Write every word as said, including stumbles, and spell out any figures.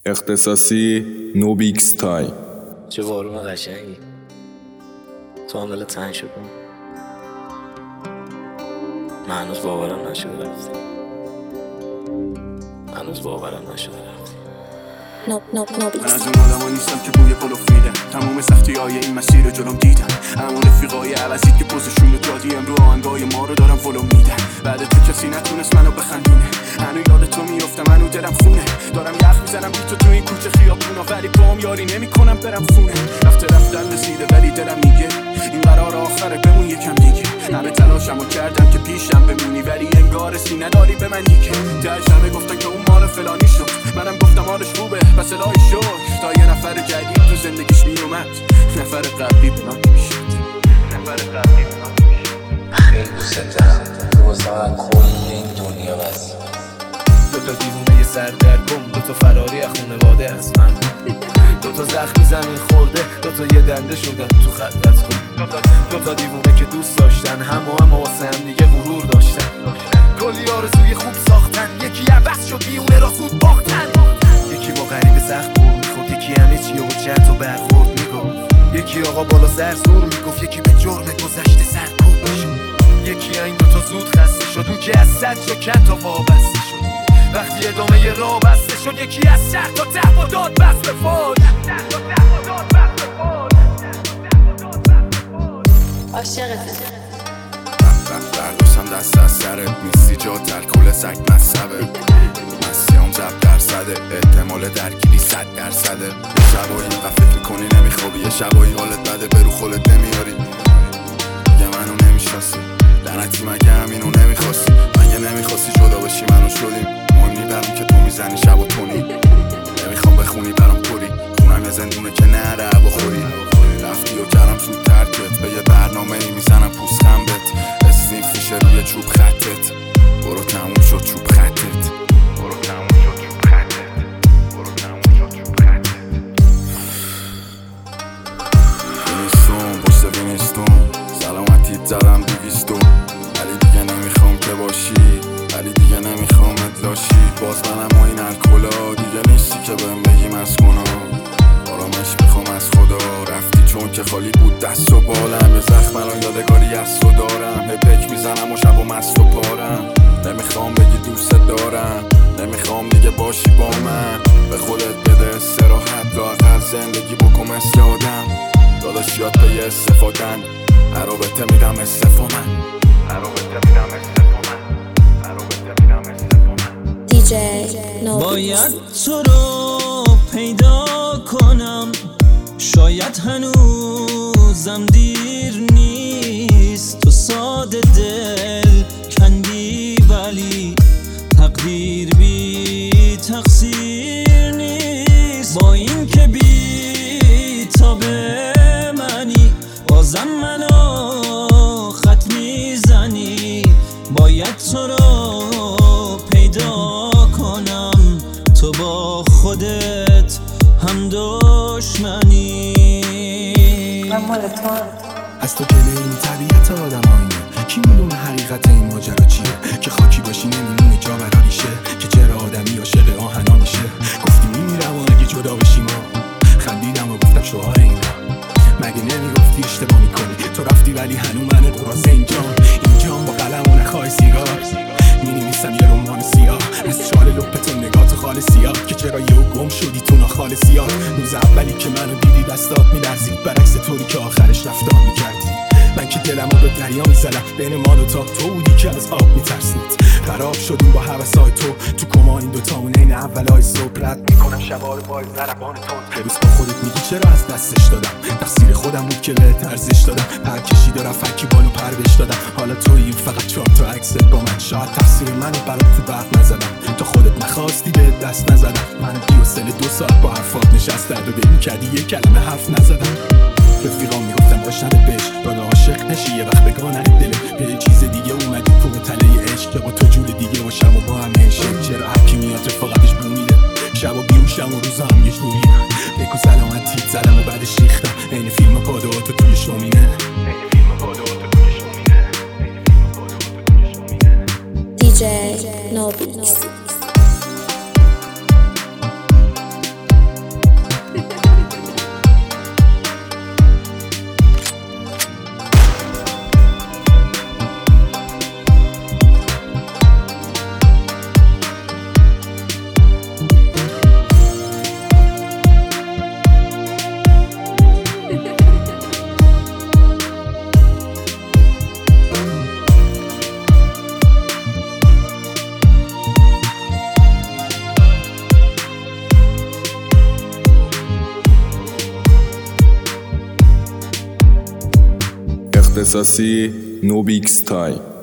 اختصاصی نوبیکس تای. چه بارون قشنگی تو عامل تنگ شدم. من هنوز باورم نشده رفتی. هنوز باورم نشده رفتی. نوب نوب نوبیکس. من از اون آدم ها نیستم که بوی پلوف میدن. تمام سختی های این مسیر رو جلوم دیدن. همون رفیقای عوضید که پوزشون رو دادی امرو آهنگای ما رو دارم فلو میدن. بعد تو کسی نتونست منو بخندونه. هنو یاد تو میافتم، هنو دلم خونه. دارم یخ میزنم بی تو تو این کوچه خیابونا، ولی پام یاری نمیکنم برم خونه. رفته رفتن رسیده ولی دلم میگه این قرار آخره، بمون یکم دیگه. همه تلاشمو کردم که پیشم بمونی، ولی انگار سینه نداری به من دیگه. تهش همه گفتن که اون مال فلانی شد، منم گفتم حالش خوبه پس الهی شکر. تا یه نفر جدید تو زندگیش میومد، نفر قبلی بنا نمیشد. نفر قبلی بنا نمیشد. خیلی دوست دارم تو واسه من کل این دنیا بس. دوتا دیوونه سردرگم، دوتا فراری از خونواده از من، دوتا زخمی زمین خورده، دوتا یه دنده شدن تو خلوت کن. دوتا دیوونه که دوست داشتن هم و هم واسه هم دیگه غرور داشتن. کلی آرزوی خوب ساختن، یکی عوض شد میونه را زود باختن. یکی با غریب سخت بور میخورد، یکی همه چی و چند تا برخورد میگفت. یکی آقا بالا سر زور میگفت، یکی به جرم گذشته سرکوب میشد. یکی این دوتا زود خسته شد، اون که از صد جا کن تا وابسته شد. وقتی ادامه ی راه بسته شد، یکی از شهر تا ته با داد بست به فاد. عاشقته برداشتم دست از سرت، میستی جا تلکل سگ مصبه. مسیام زب درصده، احتمال درگیری صد درصده. یه شبایی اینقدر فکر میکنی نمیخوابی، یه شبایی حالت بده برو خولت نمیاری. یه منو نمیشناسی لعنتی، مگه همینو نمیخواستی؟ مگه نمیخواستی جدا بشی منو شدیم؟ مهم نی برام که تو میزنی شب و تونی. نمیخوام بخونی برام پوری، خونم یه زندونه که نره بخوری. رفتی و کردم زود ترکت، به یه برنامه ای میزنم پوست خمبت. اسنیف میشه روی چوب خطت، برو تموم شد چوب خطت. برو تموم شد چوب خطت. برو تموم شد چوب خطت. وینستون پشت وینستون، سلامتیت زدم دویستون. ولی دیگه نمیخوام که باشی، ولی دیگه نمیخوام ادلاشی. باز منم و این الکلا دیگه نیستی که بهم بگی مسکونا. آرامش میخوام از خدا، رفتی چون که خالی بود دست و بالم. یه زخم الان یادگاری از تو دارم، هپک میزنم و شب و مست و پارم. نمیخوام بگی دوست دارم، نمیخوام دیگه باشی با من. به خودت بده استراحت، لااقل زندگی بکن مثل آدم. داداش یاد به یه استفادن، عرابته میدم استفا من. عرابته میدم استفا من. عرابته میدم استفا من. دی جی نوبیکس. باید تو رو پیدا کنم، شاید هنوزم دیر نیست. تو ساده دل کندی ولی تقدیر بی تقصیر نیست. با این که بی تاب منی، بازم منو خط میزنی. باید تو رو پیدا کنم، تو با خودت هم دشمنی. من مال تو از تو جلوی این طبیعت آدم آینه، کی میدونه حقیقت این ماجرا چیه؟ که خاکی باشی نمیمونی جا برا ریشه، که چرا آدمی عاشق آهنا میشه. گفتی میمیرم و اگه جدا بشیم ما، خندیدم و گفتم شوهر اینا. مگه نمیگفتی اشتباه میکنی؟ تو رفتی ولی هنو من قراز اینجام. اینجام با قلم و نخواه سیگار مینویسم یه رمان سیاه. از چال لپتون نگاه تو خال سیاه، که چرا یهو گم شدی تو ناخال سیاه. روز اولی که منو دیدی دستات میلرزید، برعکس طوری که آخرش رفتار میکردی. من که دلمو به دریا میزدم، بین ما دوتا تو بودی که از آب میترسید. خراب شدیم با حوثای تو، تو کما این دوتامون این اولای صبح رد میکنم شبا رو با ضربان تند. هر روز با خودت میگی چرا از دستش دادم، تقصیر خودم بود که به ارزش دادم. پر کشید و رفت کی بالو پر بش دادم. حالا تویی فقط چهار تا عکست با من، شاید تقصیر منو برات تو برق نزدم. تو خودت نخواستی به دست نزدم. من بی و سل دو ساعت با حرفات نشست درد و دل میکردی یه کلمه حرف نزدم. رفیقام میگفتم باش نده بش، دادا عاشق نشی یه وقت بگانه دله. به چیز دیگه اومدی تو تله عشق، که با تو جور دیگه باشم و با هم میشه. چرا هرکی میاد رفاقتش بومیده، شب و بیوشم و روزا هم یه جوریه. بگو سلامتی زدم و بعدش ریختم، این فیلم پادواتو توی شومینه. این فیلم پادواتو توی شومینه. این فیلم پادواتو توی شومینه. دی جی نوبیکس. اختصاصی نوبیکس تای